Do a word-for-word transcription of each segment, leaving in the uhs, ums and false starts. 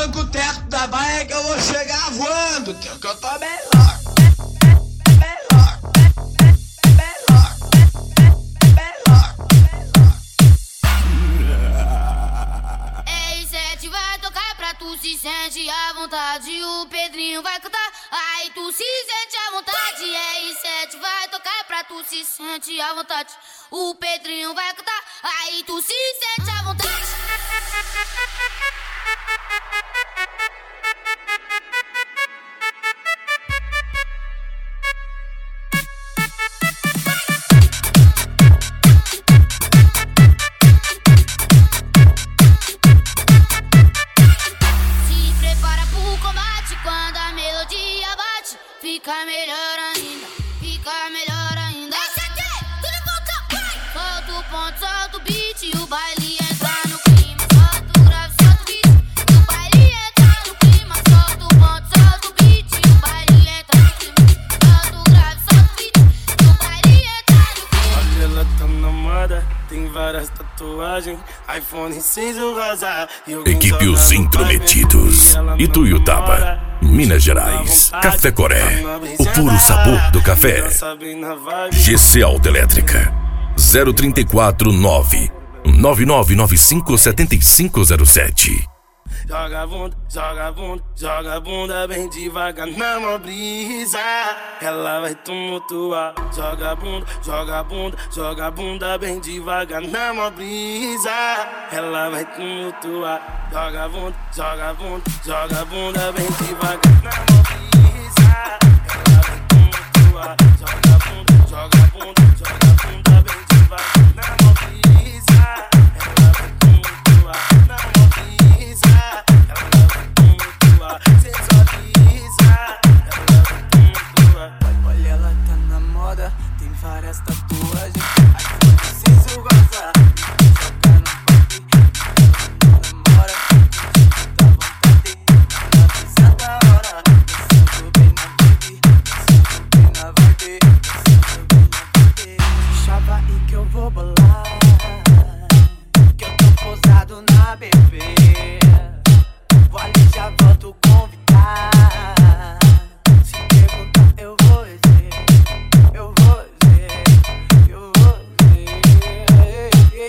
arranca o teto da baia que eu vou chegar voando, que eu tô melhor. Melhor. Melhor. Melhor. R sete vai tocar pra tu se sente à vontade. O Pedrinho vai cantar, aí tu se sente à vontade. R sete vai tocar pra tu se sente à vontade. O Pedrinho vai cantar, aí tu se sente à vontade. Se prepara pro combate, quando a melodia bate, fica melhor ainda, fica melhor ainda. Solta o ponto, solta o beat, o baile entra no clima. Solta o grave, solta o beat, o baile entra no clima. Solta o ponto, solta o beat, o baile entra no clima. Solta o grave, solta o beat, o baile entra no clima. Olha, ela tá na moda, tem várias tatuagens, iPhone cinza rosa. Equipe Os Intrometidos, Ituiutaba, Minas Gerais. Café Coré, o puro sabor do café. G C Autoelétrica zero trinta e quatro nove nove nove nove cinco sete cinco zero sete. Joga a bunda, joga a bunda, joga a bunda bem devagar na mó brisa. Ela vai tumultuar. Joga a bunda, joga a bunda, joga a bunda bem devagar na mó brisa. Ela vai tumultuar. Joga a bunda, joga a bunda, joga a bunda bem devagar na mó brisa. Ela vai tumultuar. Joga a bunda, joga a bunda, joga a bunda bem devagar na mó brisa. Ela vai tumultuar na mó brisa. Ela vai tumultuar, sensualiza. Ela vai tumultuar. Olha, ela tá na moda, tem várias tatuagens. iPhone cinza rosa, joga no parque. Ela namora, dá vontade. Na brisa da hora, dançando bem na vibe, dançando bem na vibe, dançando bem na vibe. Chava aí que eu vou bolar, que eu tô posado na B B. Vou ali, já volto convidar. Se perguntar, eu vou dizer, eu vou dizer, eu vou dizer.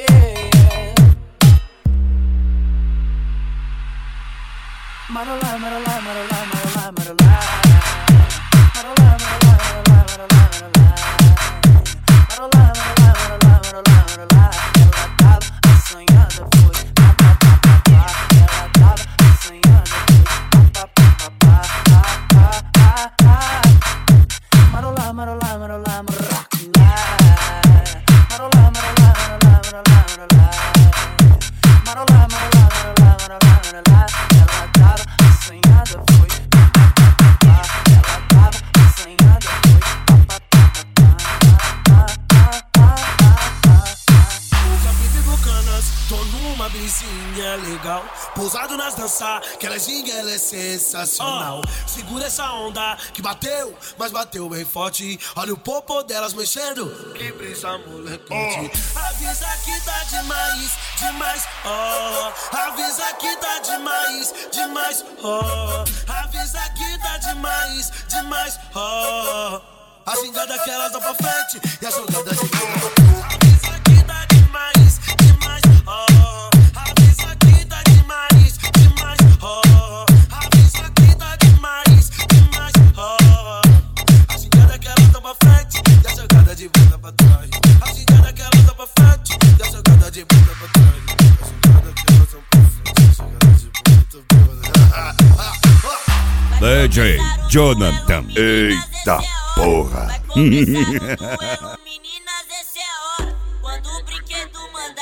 Marolá, marolá, marolá, marolá, marolá. Marolá, marolá, marolá, marolá, marolá. Marolá, marolá, marolá, marolá, marolá. Ela tava assanhada, foi pá, pá, pá, pá, pá. Ela tava assanhada, foi pá, pá, pá, pá, pá, pá, pá, pá. Marolá, marolá, marolá, marolá. Marolá, marolá, marolá, marolá, marolá. Marolá, marolá, marolá, marolá, marolá. Ela tava assanhada, foi pá, pá, pá, pá, pá. Ela tava assanhada, foi pá, pá, pá, pá, pá, pá, pá. Nunca vive com canas, tô numa brisinha legal. Pousado nas danças, que ela ginga, ela é sensacional. Segura essa onda que bateu, mas bateu bem forte. Olha o popô delas mexendo, que brisa molecote. Avisa que tá demais, demais, oh. Avisa que tá demais, demais, oh. Avisa que tá demais, demais, oh. A gingada que elas dão pra frente e a jogada de cara. Avisa que tá demais, demais, oh. Avisa que tá demais, demais, oh. Avisa que tá demais, demais, oh. A gingada que elas dão pra frente e a jogada de bunda pra trás. A gingada que elas dão pra frente e a jogada de bunda pra trás. A gingada que elas dão pra frente e a jogada de bunda pra trás. D J Jonathan. Eita porra. Meninas, essa é a hora, quando o brinquedo mandar.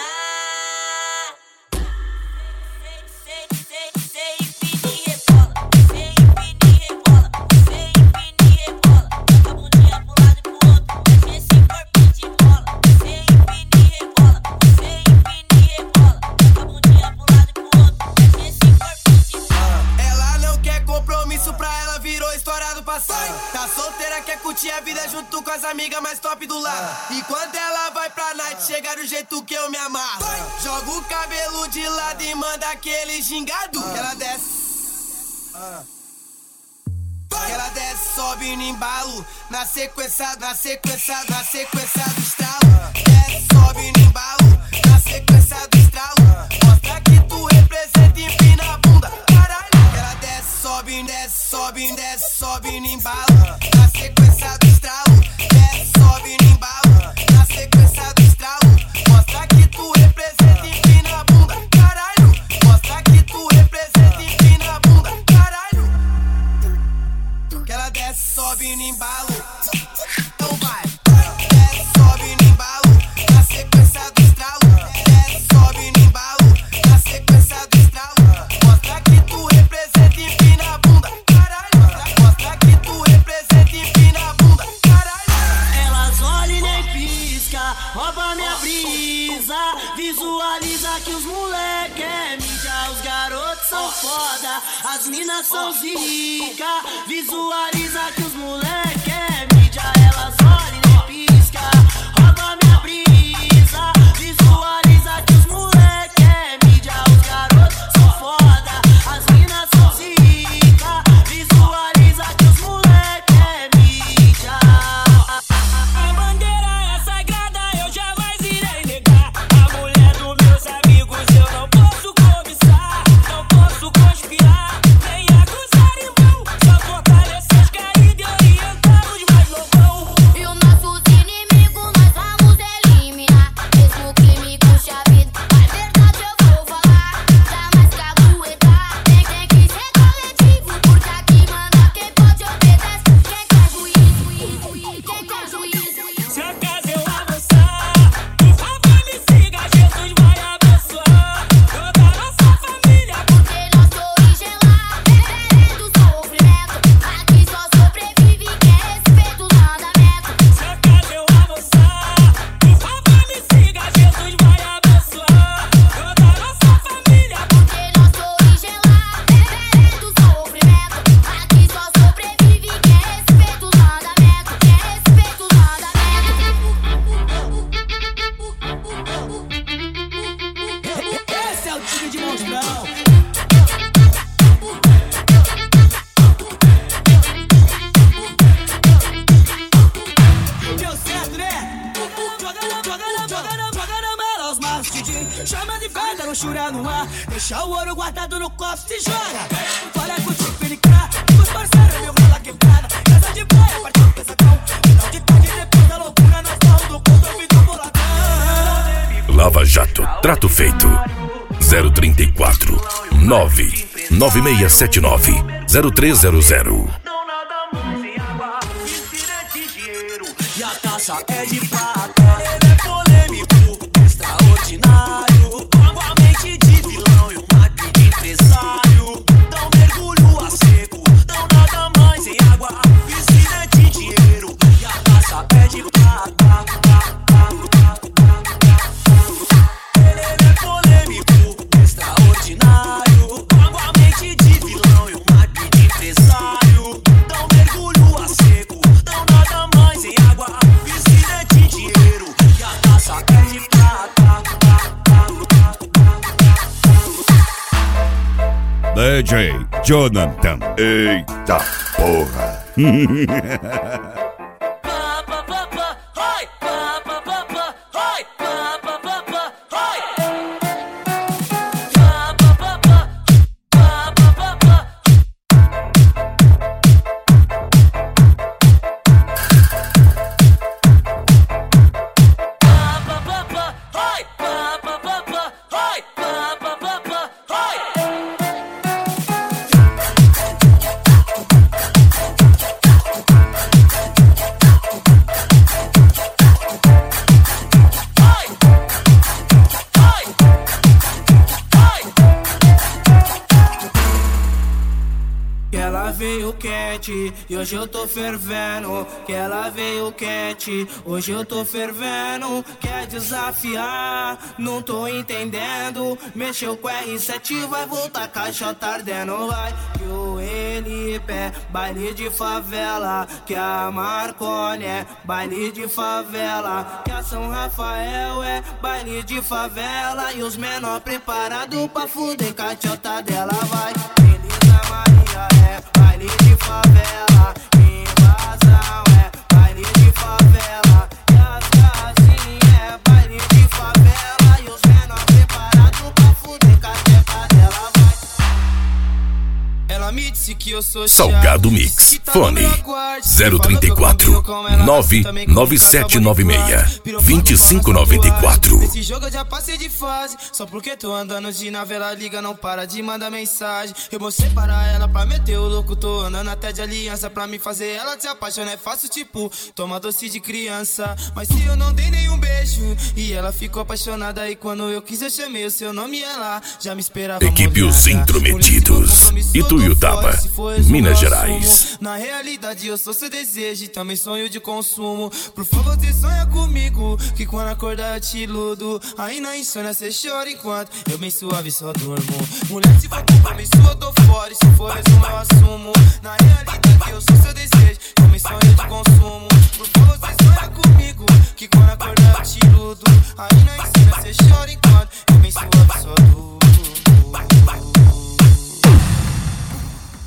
Sei, sei, sei, empine e rebola. Sei, empine e rebola. Sei, empine e rebola. Joga a bundinha pro lado e pro outro, deixa esse corpinho de bola. Sei, empine e rebola. Sei, empine e rebola. Joga a bundinha pro lado e pro outro, deixa esse corpinho de bola. Ela não quer compromisso, pra ela virou história do passado. Tá solteira, quer curtir a vida junto com as amigas mais top do lado. E quando ela vai pra night, chega do jeito que eu me amarro. Joga o cabelo de lado e manda aquele gingado. Ela desce, Ela desce, sobe no embalo, na sequência, na sequência, na sequência do estralo. Desce, sobe no embalo, na sequência do estralo. Mostra que tu representa e empina a bunda, caralho. Ela desce, sobe, desce, sobe, desce, sobe no embalo, na sequência do estralo. Desce, sobe no embalo, na sequência do estralo. Mostra que tu representa e empina a bunda, caralho. Mostra que tu representa e empina a bunda, caralho. Que ela desce, sobe no embalo. Então vai. Desce, sobe no embalo, na sequência do estralo. Desce, sobe no embalo, na sequência do estralo. Mostra que tu representa e empina a bunda, caralho. Mostra que tu representa e empina a bunda, caralho. Elas olham e nem pisca, rouba minha brisa. Visualiza que os moleque é mídia, os garotos são foda, as minas são zica. Visualiza que os moleque é mídia, elas olham e nem pisca, rouba minha brisa. Visualiza que os moleque é mídia, os garotos são foda, as minas são zica. Visualiza que os moleque é mídia. A bandeira é sagrada, eu jamais irei negar. A mulher dos meus amigos eu não posso cobiçar, não posso conspirar, nem acusar irmão. Só fortalecer os caídos e orientar os mais loucão. E os nossos inimigos nós vamos eliminar. Mesmo crime com chave, a verdade eu vou falar. Jamais que aguentar, tem, tem que ser coletivo. Porque aqui manda quem pode obedece. Quem quer juízo, quem quer juízo. Se acaso eu avançar, por favor me siga, Jesus vai abençoar toda a nossa família. Porque nossa origem lá é do sofrimento. Aqui só sobrevive quem respeita os mandamentos. Se acaso eu avançar, por favor me siga, Jesus vai abençoar toda a nossa família. Porque nossa origem lá é do sofrimento. Aqui só sobrevive quem respeita os mandamentos. Quem respeita os mandamentos. Esse é o time de monstrão. Deu certo, né? Jogando, jogando, jogando, jogando mela aos maços, D J. Chama de fada, luxúria no ar. Deixa o ouro guardado no cofre, se joga. Fora com o tipo de cá. Os parceiros, meu rola quebrada. Casa de praia, partiu pesadão. Final de tarde, depois da loucura. Nós falamos do ponto, ouvido boladão. Lava Jato, trato feito. zero trinta e quatro, nove nove seis sete nove, zero três zero zero. Não nada mais em água, piscina é de dinheiro e a taça é de prata. Ele é polêmico, extraordinário, com a mente de vilão e uma arte de empresário. Dá um mergulho a seco, não nada mais em água, piscina é de dinheiro e a taça é de prata. Ele é polêmico, extraordinário, com a mente de vilão e uma arte de empresário. Dá um mergulho a seco, não nada mais em água, piscina é de dinheiro e a taça é de prata. D J Jonathan. Eita porra. Pa, pa, pa, pa, oi, pa, pa, pa, pa, oi, pa, pa, pa, pa, oi. Pa, pa, pa, pa, pa, pa, pa, pa. Pa, pa, pa, pa, oi, pa, pa, pa, pa, oi, pa, pa, pa, pa, oi. Que ela veio quente e hoje eu tô fervendo. Que ela veio quente, hoje eu tô fervendo. Quer desafiar, não tô entendendo. Mexeu com R sete, vai voltar caixota ardendo. Vai que o Elipe é baile de favela. Que a Marconi é baile de favela. Que a São Rafael é baile de favela. E os menor preparados pra fuder caixota dela. Vai, Elisa Maria me disse que eu sou Salgado Mix. Fone zero trinta e quatro, nove nove sete nove seis, dois cinco nove quatro. Esse jogo eu já passei de fase. Só porque tô andando de nave, ela liga, não para de mandar mensagem. Eu mostrei para ela pra meter o louco. Tô andando até de aliança pra me fazer ela se apaixonar. É fácil, tipo, toma doce de criança. Mas se eu não dei nenhum beijo e ela ficou apaixonada, e quando eu quis eu chamei o seu nome e ela já me esperava. Equipe Os Intrometidos, Ituiutaba, Minas Gerais. Na realidade eu sou seu desejo e também sonho de consumo. Por favor, você sonha comigo, que quando acordar eu te iludo. Aí na insônia cê chora enquanto eu bem suave só durmo. Mulher, se for compromisso eu tô fora, e se for resumo eu assumo. Na realidade eu sou seu desejo, também sonho de consumo. Por favor, você sonha comigo, que quando acordar eu te iludo. Aí na insônia cê chora enquanto